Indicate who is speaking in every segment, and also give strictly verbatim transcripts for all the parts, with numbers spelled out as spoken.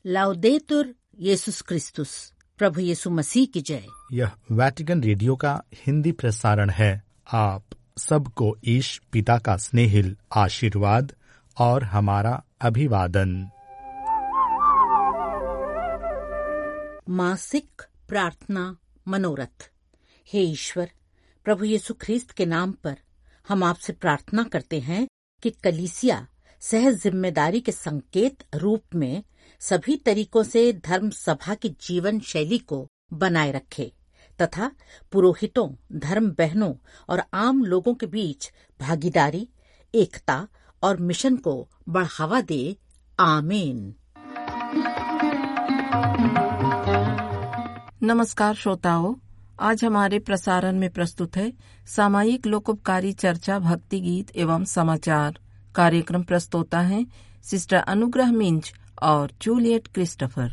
Speaker 1: लाउदेतुर येसुस क्रिस्तुस, प्रभु यीशु मसीह की जय।
Speaker 2: यह वैटिकन रेडियो का हिंदी प्रसारण है। आप सबको ईश पिता का स्नेहिल आशीर्वाद और हमारा अभिवादन।
Speaker 1: मासिक प्रार्थना मनोरथ। हे ईश्वर, प्रभु यीशु ख्रीस्त के नाम पर हम आपसे प्रार्थना करते हैं कि कलीसिया सहज जिम्मेदारी के संकेत रूप में सभी तरीकों से धर्म सभा की जीवन शैली को बनाए रखे तथा पुरोहितों, धर्म बहनों और आम लोगों के बीच भागीदारी, एकता और मिशन को बढ़ावा दे। आमीन।
Speaker 3: नमस्कार श्रोताओं, आज हमारे प्रसारण में प्रस्तुत है सामायिक लोकोपकारी चर्चा, भक्ति गीत एवं समाचार। कार्यक्रम प्रस्तोता है सिस्टर अनुग्रह मिंज और जूलियट क्रिस्टोफर।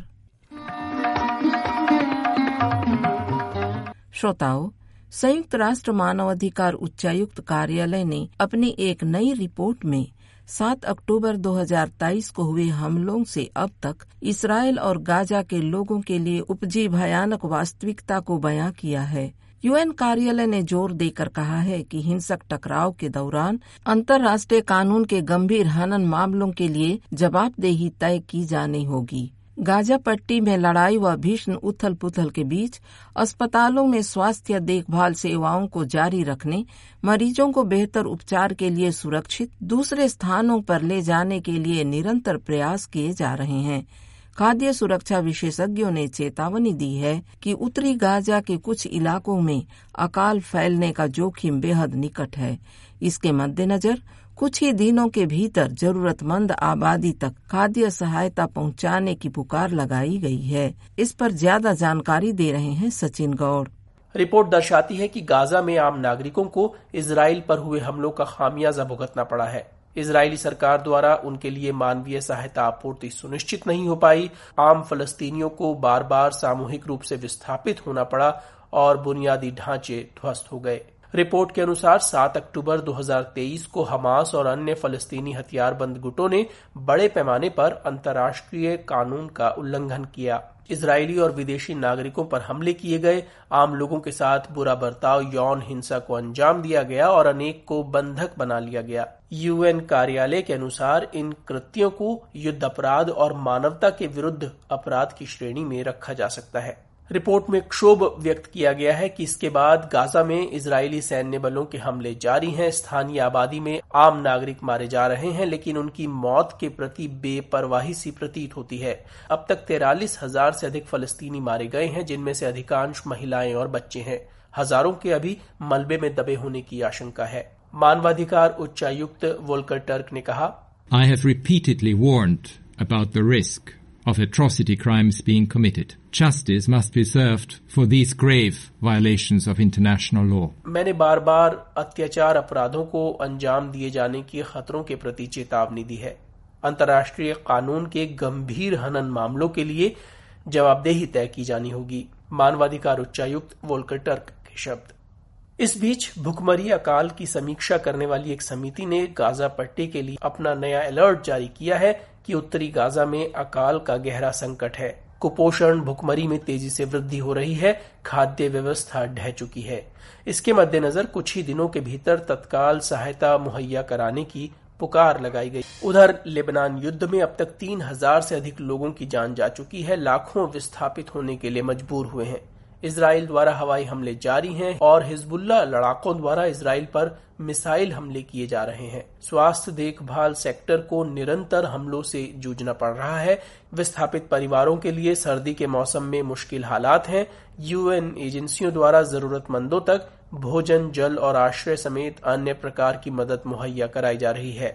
Speaker 3: श्रोताओं, संयुक्त राष्ट्र मानवाधिकार उच्चायुक्त कार्यालय ने अपनी एक नई रिपोर्ट में सात अक्टूबर दो हज़ार तेईस को हुए हमलों से अब तक इसराइल और गाजा के लोगों के लिए उपजी भयानक वास्तविकता को बयां किया है। यूएन कार्यालय ने जोर देकर कहा है कि हिंसक टकराव के दौरान अंतर्राष्ट्रीय कानून के गंभीर हनन मामलों के लिए जवाबदेही तय की जानी होगी। गाजा पट्टी में लड़ाई व भीषण उथल पुथल के बीच अस्पतालों में स्वास्थ्य देखभाल सेवाओं को जारी रखने, मरीजों को बेहतर उपचार के लिए सुरक्षित दूसरे स्थानों पर ले जाने के लिए निरंतर प्रयास किए जा रहे हैं। खाद्य सुरक्षा विशेषज्ञों ने चेतावनी दी है कि उत्तरी गाजा के कुछ इलाकों में अकाल फैलने का जोखिम बेहद निकट है। इसके मद्देनजर कुछ ही दिनों के भीतर जरूरतमंद आबादी तक खाद्य सहायता पहुंचाने की पुकार लगाई गई है। इस पर ज्यादा जानकारी दे रहे हैं सचिन गौड़।
Speaker 4: रिपोर्ट दर्शाती है कि गाजा में आम नागरिकों को इजराइल पर हुए हमलों का खामियाजा भुगतना पड़ा है। इजरायली सरकार द्वारा उनके लिए मानवीय सहायता आपूर्ति सुनिश्चित नहीं हो पाई। आम फलस्तीनियों को बार बार सामूहिक रूप से विस्थापित होना पड़ा और बुनियादी ढांचे ध्वस्त हो गए। रिपोर्ट के अनुसार सात अक्टूबर दो हज़ार तेईस को हमास और अन्य फलस्तीनी हथियारबंद गुटों ने बड़े पैमाने पर अंतर्राष्ट्रीय कानून का उल्लंघन किया। इजरायली और विदेशी नागरिकों पर हमले किए गए, आम लोगों के साथ बुरा बर्ताव, यौन हिंसा को अंजाम दिया गया और अनेक को बंधक बना लिया गया। यूएन कार्यालय के अनुसार इन कृत्यों को युद्ध अपराध और मानवता के विरुद्ध अपराध की श्रेणी में रखा जा सकता है। रिपोर्ट में क्षोभ व्यक्त किया गया है कि इसके बाद गाजा में इजरायली सैन्य बलों के हमले जारी हैं। स्थानीय आबादी में आम नागरिक मारे जा रहे हैं, लेकिन उनकी मौत के प्रति बेपरवाही सी प्रतीत होती है। अब तक तैंतालीस हजार से अधिक फलस्तीनी मारे गए हैं, जिनमें से अधिकांश महिलाएं और बच्चे हैं। हजारों के अभी मलबे में दबे होने की आशंका है। मानवाधिकार उच्चायुक्त वोल्कर टर्क ने कहा,
Speaker 5: I have repeatedly warned about the risk of atrocity crimes being committed. Justice must be served for these grave violations of international law.
Speaker 4: मैंने बार बार अत्याचार अपराधों को अंजाम दिए जाने के खतरों के प्रति चेतावनी दी है। अंतर्राष्ट्रीय कानून के गंभीर हनन मामलों के लिए जवाबदेही तय की जानी होगी। मानवाधिकार उच्चायुक्त वोल्कर टर्क के शब्द। इस बीच भुखमरी अकाल की समीक्षा करने वाली एक समिति ने गाजा पट्टी के लिए अपना नया अलर्ट जारी किया है कि उत्तरी गाजा में अकाल का गहरा संकट है। कुपोषण, भुखमरी में तेजी से वृद्धि हो रही है, खाद्य व्यवस्था ढह चुकी है। इसके मद्देनजर कुछ ही दिनों के भीतर तत्काल सहायता मुहैया कराने की पुकार लगाई गई। उधर लेबनान युद्ध में अब तक तीन हजार से अधिक लोगों की जान जा चुकी है। लाखों विस्थापित होने के लिए मजबूर हुए हैं। इजराइल द्वारा हवाई हमले जारी हैं और हिजबुल्लाह लड़ाकों द्वारा इजराइल पर मिसाइल हमले किए जा रहे हैं। स्वास्थ्य देखभाल सेक्टर को निरंतर हमलों से जूझना पड़ रहा है। विस्थापित परिवारों के लिए सर्दी के मौसम में मुश्किल हालात हैं। यूएन एजेंसियों द्वारा जरूरतमंदों तक भोजन, जल और आश्रय समेत अन्य प्रकार की मदद मुहैया कराई जा रही है।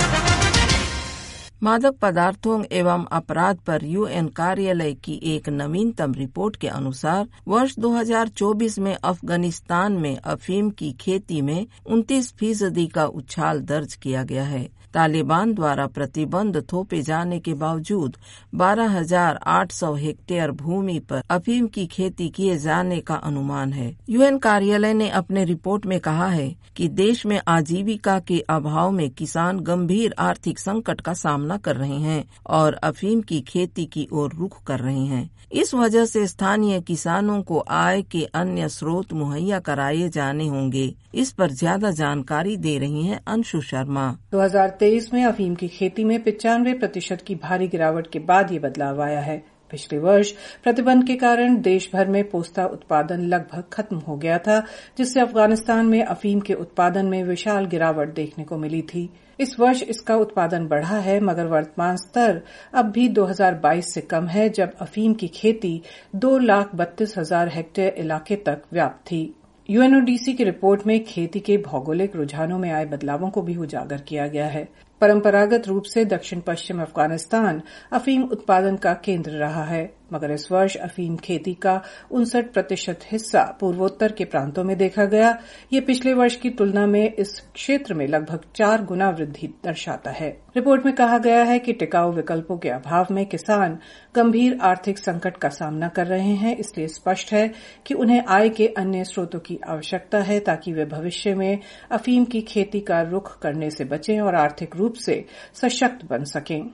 Speaker 3: मादक पदार्थों एवं अपराध पर यूएन कार्यालय की एक नवीनतम रिपोर्ट के अनुसार वर्ष दो हज़ार चौबीस में अफगानिस्तान में अफीम की खेती में उनतीस फीसदी का उछाल दर्ज किया गया है। तालिबान द्वारा प्रतिबंध थोपे जाने के बावजूद बारह हजार आठ सौ हेक्टेयर भूमि पर अफीम की खेती किए जाने का अनुमान है। यूएन कार्यालय ने अपने रिपोर्ट में कहा है कि देश में आजीविका के अभाव में किसान गंभीर आर्थिक संकट का सामना सामना कर रहे हैं और अफीम की खेती की ओर रुख कर रहे हैं। इस वजह से स्थानीय किसानों को आय के अन्य स्रोत मुहैया कराए जाने होंगे। इस पर ज्यादा जानकारी दे रही हैं अंशु शर्मा।
Speaker 6: दो हज़ार तेईस में अफीम की खेती में पचानवे प्रतिशत की भारी गिरावट के बाद ये बदलाव आया है। पिछले वर्ष प्रतिबंध के कारण देश भर में पोस्ता उत्पादन लगभग खत्म हो गया था, जिससे अफगानिस्तान में अफीम के उत्पादन में विशाल गिरावट देखने को मिली थी। इस वर्ष इसका उत्पादन बढ़ा है, मगर वर्तमान स्तर अब भी दो हज़ार बाईस से कम है, जब अफीम की खेती दो लाख बत्तीस हजार हेक्टेयर इलाके तक व्याप्त थी। यूएनओडीसी की रिपोर्ट में खेती के भौगोलिक रुझानों में आए बदलावों को भी उजागर किया गया है। परंपरागत रूप से दक्षिण पश्चिम अफगानिस्तान अफीम उत्पादन का केंद्र रहा है, मगर इस वर्ष अफीम खेती का उनसठ प्रतिशत हिस्सा पूर्वोत्तर के प्रांतों में देखा गया। ये पिछले वर्ष की तुलना में इस क्षेत्र में लगभग चार गुना वृद्धि दर्शाता है। रिपोर्ट में कहा गया है कि टिकाऊ विकल्पों के अभाव में किसान गंभीर आर्थिक संकट का सामना कर रहे हैं, इसलिए स्पष्ट है कि उन्हें आय के अन्य स्रोतों की आवश्यकता है ताकि वे भविष्य में अफीम की खेती का रुख करने से बचें और आर्थिक रूप से सशक्त बन सकें।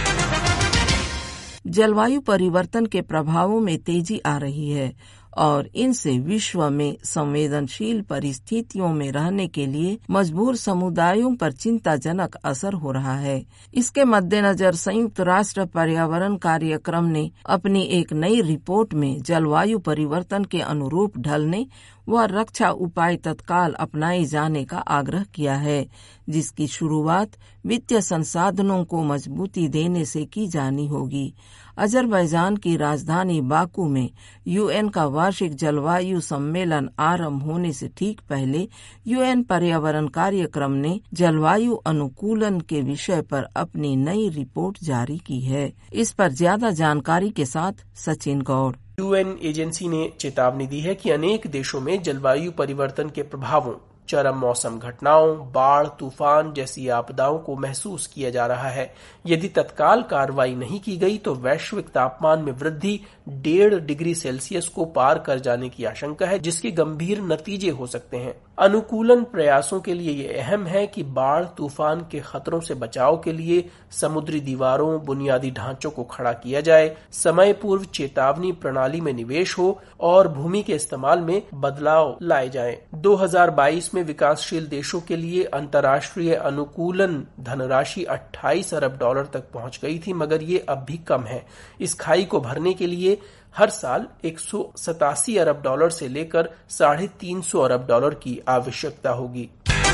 Speaker 3: जलवायु परिवर्तन के प्रभावों में तेजी आ रही है और इनसे विश्व में संवेदनशील परिस्थितियों में रहने के लिए मजबूर समुदायों पर चिंताजनक असर हो रहा है। इसके मद्देनजर संयुक्त राष्ट्र पर्यावरण कार्यक्रम ने अपनी एक नई रिपोर्ट में जलवायु परिवर्तन के अनुरूप ढलने व रक्षा उपाय तत्काल अपनाए जाने का आग्रह किया है, जिसकी शुरुआत वित्तीय संसाधनों को मजबूती देने से की जानी होगी। अजरबैजान की राजधानी बाकू में यूएन का वार्षिक जलवायु सम्मेलन आरंभ होने से ठीक पहले यूएन पर्यावरण कार्यक्रम ने जलवायु अनुकूलन के विषय पर अपनी नई रिपोर्ट जारी की है। इस पर ज्यादा जानकारी के साथ सचिन गौड़।
Speaker 4: यूएन एजेंसी ने चेतावनी दी है कि अनेक देशों में जलवायु परिवर्तन के प्रभावों, चरम मौसम घटनाओं, बाढ़, तूफान जैसी आपदाओं को महसूस किया जा रहा है। यदि तत्काल कार्रवाई नहीं की गई तो वैश्विक तापमान में वृद्धि डेढ़ डिग्री सेल्सियस को पार कर जाने की आशंका है, जिसके गंभीर नतीजे हो सकते हैं। अनुकूलन प्रयासों के लिए ये अहम है कि बाढ़, तूफान के खतरों से बचाव के लिए समुद्री दीवारों, बुनियादी ढांचों को खड़ा किया जाए, समय पूर्व चेतावनी प्रणाली में निवेश हो और भूमि के इस्तेमाल में बदलाव लाए जाएं। दो हज़ार बाईस में विकासशील देशों के लिए अंतर्राष्ट्रीय अनुकूलन धनराशि अट्ठाईस अरब डॉलर तक पहुंच गई थी, मगर ये अब भी कम है। इस खाई को भरने के लिए हर साल एक सौ सतासी अरब डॉलर से लेकर साढ़े तीन सौ अरब डॉलर की आवश्यकता होगी।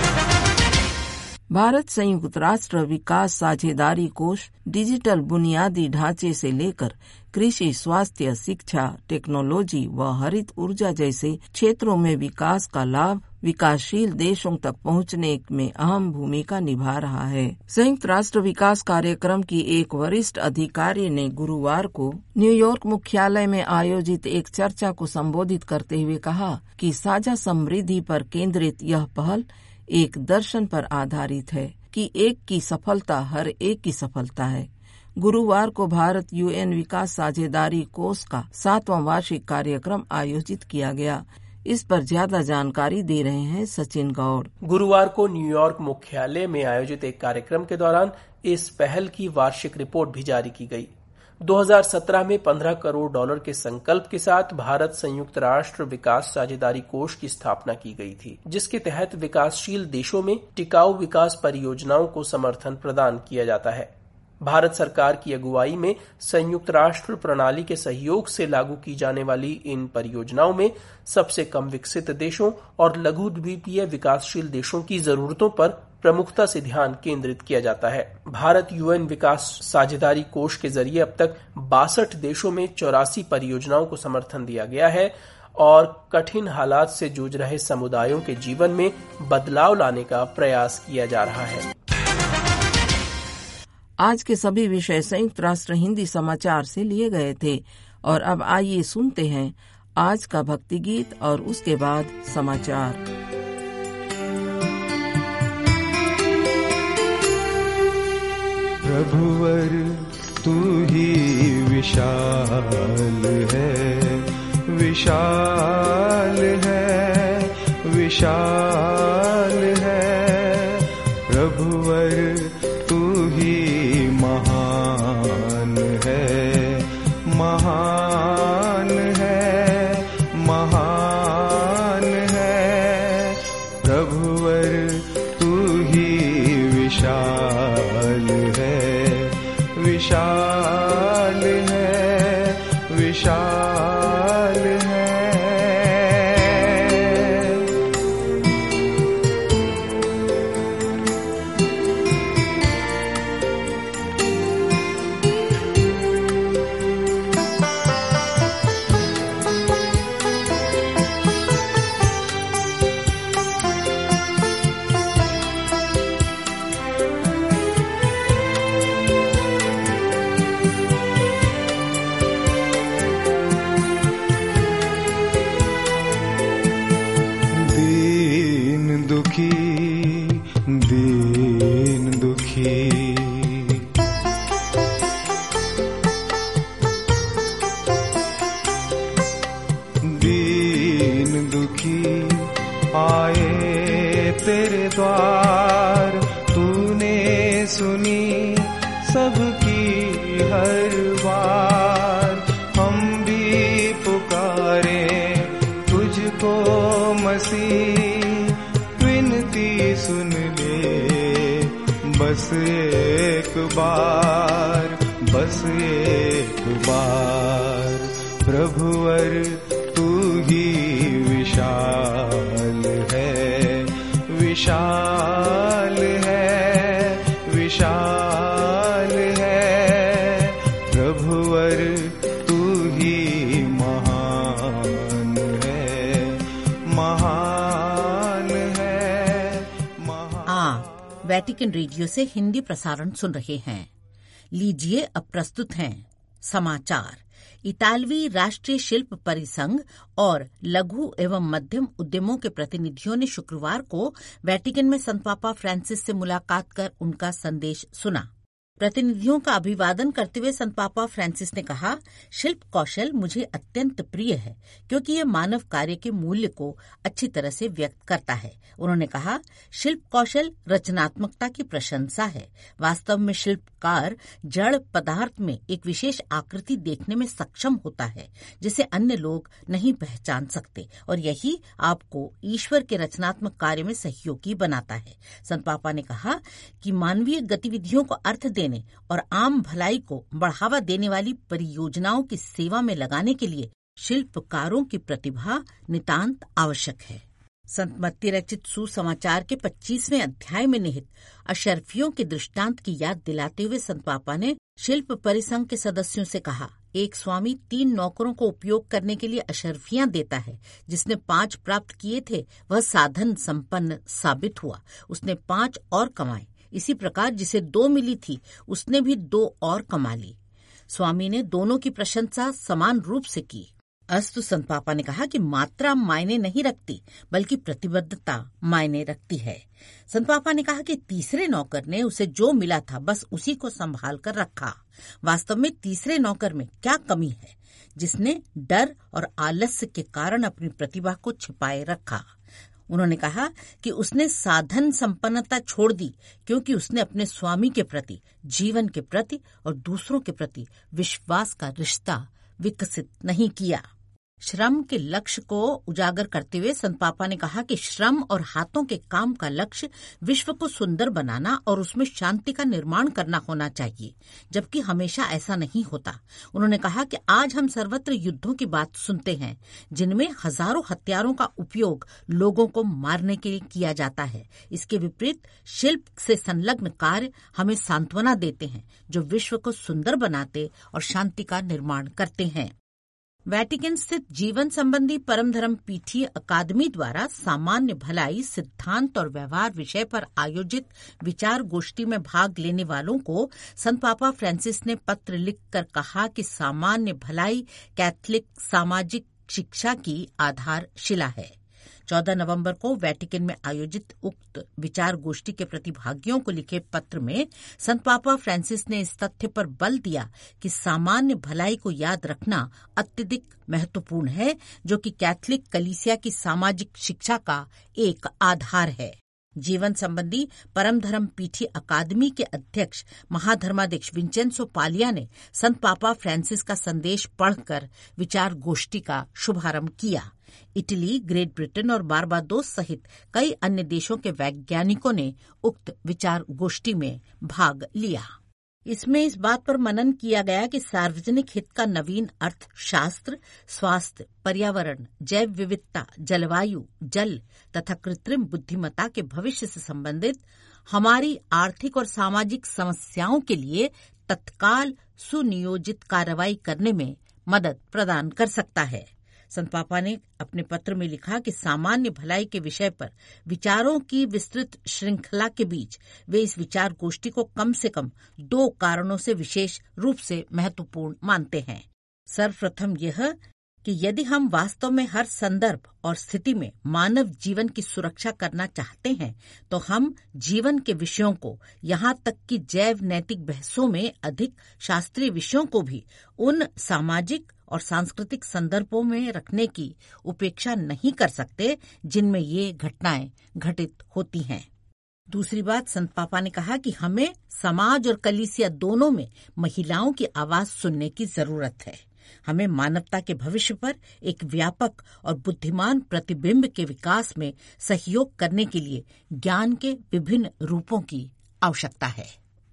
Speaker 3: भारत संयुक्त राष्ट्र विकास साझेदारी कोष डिजिटल बुनियादी ढांचे से लेकर कृषि, स्वास्थ्य, शिक्षा, टेक्नोलॉजी व हरित ऊर्जा जैसे क्षेत्रों में विकास का लाभ विकासशील देशों तक पहुंचने में अहम भूमिका निभा रहा है। संयुक्त राष्ट्र विकास कार्यक्रम की एक वरिष्ठ अधिकारी ने गुरुवार को न्यूयॉर्क मुख्यालय में आयोजित एक चर्चा को संबोधित करते हुए कहा कि साझा समृद्धि पर केंद्रित यह पहल एक दर्शन पर आधारित है कि एक की सफलता हर एक की सफलता है। गुरुवार को भारत यूएन विकास साझेदारी कोष का सातवां वार्षिक कार्यक्रम आयोजित किया गया। इस पर ज्यादा जानकारी दे रहे हैं सचिन गौड़।
Speaker 4: गुरुवार को न्यूयॉर्क मुख्यालय में आयोजित एक कार्यक्रम के दौरान इस पहल की वार्षिक रिपोर्ट भी जारी की गई। दो हज़ार सत्रह में पंद्रह करोड़ डॉलर के संकल्प के साथ भारत संयुक्त राष्ट्र विकास साझेदारी कोष की स्थापना की गई थी, जिसके तहत विकासशील देशों में टिकाऊ विकास परियोजनाओं को समर्थन प्रदान किया जाता है। भारत सरकार की अगुवाई में संयुक्त राष्ट्र प्रणाली के सहयोग से लागू की जाने वाली इन परियोजनाओं में सबसे कम विकसित देशों और लघु द्वीपीय विकासशील देशों की जरूरतों पर प्रमुखता से ध्यान केंद्रित किया जाता है। भारत यूएन विकास साझेदारी कोष के जरिए अब तक बासठ देशों में चौरासी परियोजनाओं को समर्थन दिया गया है और कठिन हालात से जूझ रहे समुदायों के जीवन में बदलाव लाने का प्रयास किया जा रहा है।
Speaker 3: आज के सभी विषय संयुक्त राष्ट्र हिंदी समाचार से लिए गए थे और अब आइए सुनते हैं आज का भक्ति गीत और उसके बाद समाचार।
Speaker 7: प्रभुवर तू ही विशाल है, विशाल है, विशाल है। प्रभुवर तू ही महान दुखी दीन दुखी दीन दुखी आए तेरे द्वार, तूने सुनी सबकी हर बार। हम भी पुकारे तुझको मसीह, विनती सुन ले बस एक बार, बस एक बार। प्रभुवर तू ही विशाल है, विशाल है, विशाल है। प्रभुवर तू ही महान है, महान है, महान।
Speaker 1: आप वैटिकन रेडियो से हिंदी प्रसारण सुन रहे हैं। लीजिए अब प्रस्तुत हैं समाचार। इतालवी राष्ट्रीय शिल्प परिसंघ और लघु एवं मध्यम उद्यमों के प्रतिनिधियों ने शुक्रवार को वैटिकन में संत पापा फ्रांसिस से मुलाकात कर उनका संदेश सुना। प्रतिनिधियों का अभिवादन करते हुए संत पापा फ्रांसिस ने कहा, शिल्प कौशल मुझे अत्यंत प्रिय है क्योंकि यह मानव कार्य के मूल्य को अच्छी तरह से व्यक्त करता है। उन्होंने कहा, शिल्प कौशल रचनात्मकता की प्रशंसा है। वास्तव में शिल्पकार जड़ पदार्थ में एक विशेष आकृति देखने में सक्षम होता है जिसे अन्य लोग नहीं पहचान सकते, और यही आपको ईश्वर के रचनात्मक कार्य में सहयोगी बनाता है। संत पापा ने कहा कि मानवीय गतिविधियों को अर्थ देने और आम भलाई को बढ़ावा देने वाली परियोजनाओं की सेवा में लगाने के लिए शिल्पकारों की प्रतिभा नितांत आवश्यक है। संत मत्ती रचित सुसमाचार के पच्चीसवें अध्याय में निहित अशर्फियों के दृष्टांत की याद दिलाते हुए संत पापा ने शिल्प परिसंघ के सदस्यों से कहा, एक स्वामी तीन नौकरों को उपयोग करने के लिए अशर्फियां देता है। जिसने पांच प्राप्त किए थे वह साधन संपन्न साबित हुआ, उसने पांच और कमाए। इसी प्रकार जिसे दो मिली थी उसने भी दो और कमा ली। स्वामी ने दोनों की प्रशंसा समान रूप से की। अस्तु संत पापा ने कहा कि मात्रा मायने नहीं रखती बल्कि प्रतिबद्धता मायने रखती है। संत पापा ने कहा कि तीसरे नौकर ने उसे जो मिला था बस उसी को संभाल कर रखा। वास्तव में तीसरे नौकर में क्या कमी है जिसने डर और आलस्य के कारण अपनी प्रतिभा को छिपाए रखा। उन्होंने कहा कि उसने साधन संपन्नता छोड़ दी क्योंकि उसने अपने स्वामी के प्रति, जीवन के प्रति और दूसरों के प्रति विश्वास का रिश्ता विकसित नहीं किया। श्रम के लक्ष्य को उजागर करते हुए संत पापा ने कहा कि श्रम और हाथों के काम का लक्ष्य विश्व को सुंदर बनाना और उसमें शांति का निर्माण करना होना चाहिए, जबकि हमेशा ऐसा नहीं होता। उन्होंने कहा कि आज हम सर्वत्र युद्धों की बात सुनते हैं जिनमें हजारों हथियारों का उपयोग लोगों को मारने के लिए किया जाता है। इसके विपरीत शिल्प से संलग्न कार्य हमें सांत्वना देते हैं जो विश्व को सुंदर बनाते और शांति का निर्माण करते हैं। वैटिकन स्थित जीवन संबंधी परम धर्म पीठीय अकादमी द्वारा सामान्य भलाई, सिद्धांत और व्यवहार विषय पर आयोजित विचार गोष्ठी में भाग लेने वालों को संत पापा फ्रांसिस ने पत्र लिखकर कहा कि सामान्य भलाई कैथोलिक सामाजिक शिक्षा की आधारशिला है। चौदह नवंबर को वैटिकन में आयोजित उक्त विचार गोष्ठी के प्रतिभागियों को लिखे पत्र में संत पापा फ्रांसिस ने इस तथ्य पर बल दिया कि सामान्य भलाई को याद रखना अत्यधिक महत्वपूर्ण है, जो कि कैथोलिक कलीसिया की सामाजिक शिक्षा का एक आधार है। जीवन संबंधी परम धर्म पीठी अकादमी के अध्यक्ष महाधर्माध्यक्ष विंचेंसो पालिया ने संत पापा फ्रांसिस का संदेश पढ़कर विचार गोष्ठी का शुभारंभ किया। इटली, ग्रेट ब्रिटेन और बारबाडोस सहित कई अन्य देशों के वैज्ञानिकों ने उक्त विचार गोष्ठी में भाग लिया। इसमें इस बात पर मनन किया गया कि सार्वजनिक हित का नवीन अर्थशास्त्र, स्वास्थ्य, पर्यावरण, जैव विविधता, जलवायु, जल तथा कृत्रिम बुद्धिमत्ता के भविष्य से संबंधित हमारी आर्थिक और सामाजिक समस्याओं के लिए तत्काल सुनियोजित कार्रवाई करने में मदद प्रदान कर सकता है। संत पापा ने अपने पत्र में लिखा कि सामान्य भलाई के विषय पर विचारों की विस्तृत श्रृंखला के बीच वे इस विचार गोष्ठी को कम से कम दो कारणों से विशेष रूप से महत्वपूर्ण मानते हैं। सर्वप्रथम यह कि यदि हम वास्तव में हर संदर्भ और स्थिति में मानव जीवन की सुरक्षा करना चाहते हैं तो हम जीवन के विषयों को, यहाँ तक कि जैव नैतिक बहसों में अधिक शास्त्रीय विषयों को भी उन सामाजिक और सांस्कृतिक संदर्भों में रखने की उपेक्षा नहीं कर सकते जिनमें ये घटनाएं घटित होती हैं। दूसरी बात, संत पापा ने कहा कि हमें समाज और कलीसिया दोनों में महिलाओं की आवाज सुनने की जरूरत है। हमें मानवता के भविष्य पर एक व्यापक और बुद्धिमान प्रतिबिंब के विकास में सहयोग करने के लिए ज्ञान के विभिन्न रूपों की आवश्यकता है।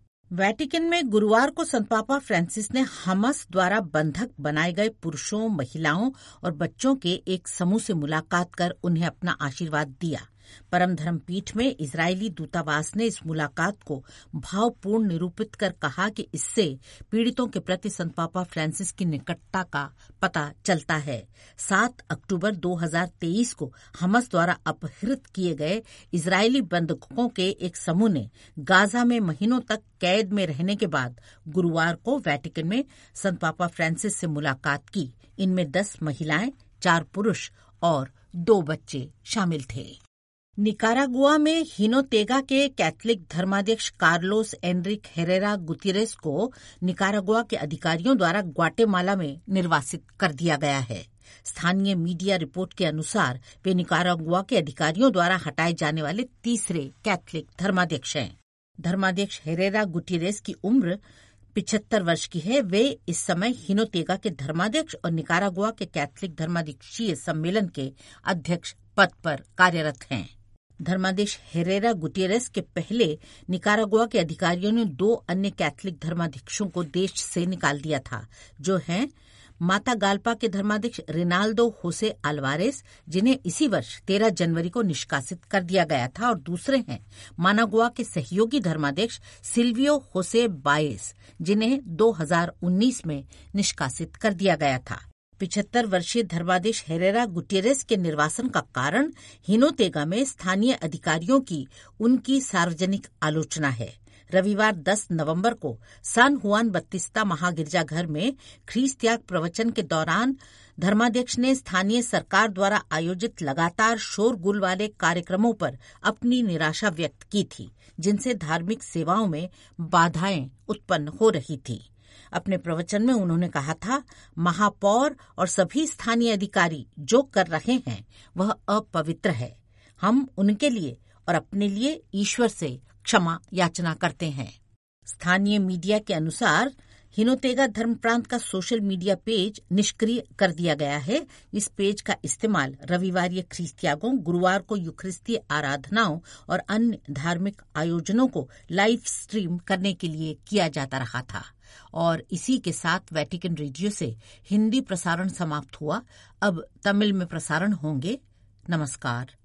Speaker 1: वेटिकन में गुरुवार को संत पापा फ्रांसिस ने हमास द्वारा बंधक बनाए गए पुरुषों, महिलाओं और बच्चों के एक समूह से मुलाकात कर उन्हें अपना आशीर्वाद दिया। परम धर्म पीठ में इजरायली दूतावास ने इस मुलाकात को भावपूर्ण निरूपित कर कहा कि इससे पीड़ितों के प्रति संत पापा फ्रांसिस की निकटता का पता चलता है। सात अक्टूबर दो हज़ार तेईस को हमास द्वारा अपहृत किए गए इजरायली बंधकों के एक समूह ने गाजा में महीनों तक कैद में रहने के बाद गुरुवार को वेटिकन में संत पापा फ्रांसिस से मुलाकात की। इनमें दस महिलाएं, चार पुरुष और दो बच्चे शामिल थे। निकारागुआ में हिनोतेगा के कैथोलिक धर्माध्यक्ष कार्लोस एनरिक हेरेरा गुतिरेस को निकारागुआ के अधिकारियों द्वारा ग्वाटेमाला में निर्वासित कर दिया गया है। स्थानीय मीडिया रिपोर्ट के अनुसार वे निकारागुआ के अधिकारियों द्वारा हटाए जाने वाले तीसरे कैथोलिक धर्माध्यक्ष हैं। धर्माध्यक्ष हेरेरा गुतिरेस की उम्र पिछहत्तर वर्ष की है। वे इस समय हिनोतेगा के धर्माध्यक्ष और निकारागुआ के कैथोलिक धर्माध्यक्षीय सम्मेलन के अध्यक्ष पद पर कार्यरत हैं। धर्माध्यक्ष हेरेरा गुतिरेस के पहले निकारागुआ के अधिकारियों ने दो अन्य कैथोलिक धर्माध्यक्षों को देश से निकाल दिया था, जो हैं माता गाल्पा के धर्माध्यक्ष रिनाल्डो होसे अल्वारेस, जिन्हें इसी वर्ष तेरह जनवरी को निष्कासित कर दिया गया था, और दूसरे हैं मानागुआ के सहयोगी धर्माध्यक्ष सिल्वियो होसे बायेस, जिन्हें दो हज़ार उन्नीस में निष्कासित कर दिया गया था। पिछहत्तर वर्षीय धर्माध्यक्ष हेरेरा गुतिरेस के निर्वासन का कारण हिनोतेगा में स्थानीय अधिकारियों की उनकी सार्वजनिक आलोचना है। रविवार दस नवंबर को सान हुआन बत्तीस्ता महागिरजाघर में ख्रीस्त त्याग प्रवचन के दौरान धर्माध्यक्ष ने स्थानीय सरकार द्वारा आयोजित लगातार शोरगुल वाले कार्यक्रमों पर अपनी निराशा व्यक्त की थी, जिनसे धार्मिक सेवाओं में बाधाएं उत्पन्न हो रही थी। अपने प्रवचन में उन्होंने कहा था, महापौर और सभी स्थानीय अधिकारी जो कर रहे हैं वह अपवित्र है। हम उनके लिए और अपने लिए ईश्वर से क्षमा याचना करते हैं। स्थानीय मीडिया के अनुसार हिनोतेगा धर्म प्रांत का सोशल मीडिया पेज निष्क्रिय कर दिया गया है। इस पेज का इस्तेमाल रविवारीय ख्रीस्त त्यागों, गुरुवार को यूखरिस्तीय आराधनाओं और अन्य धार्मिक आयोजनों को लाइव स्ट्रीम करने के लिए किया जाता रहा था। और इसी के साथ वेटिकन रेडियो से हिंदी प्रसारण समाप्त हुआ। अब तमिल में प्रसारण होंगे। नमस्कार।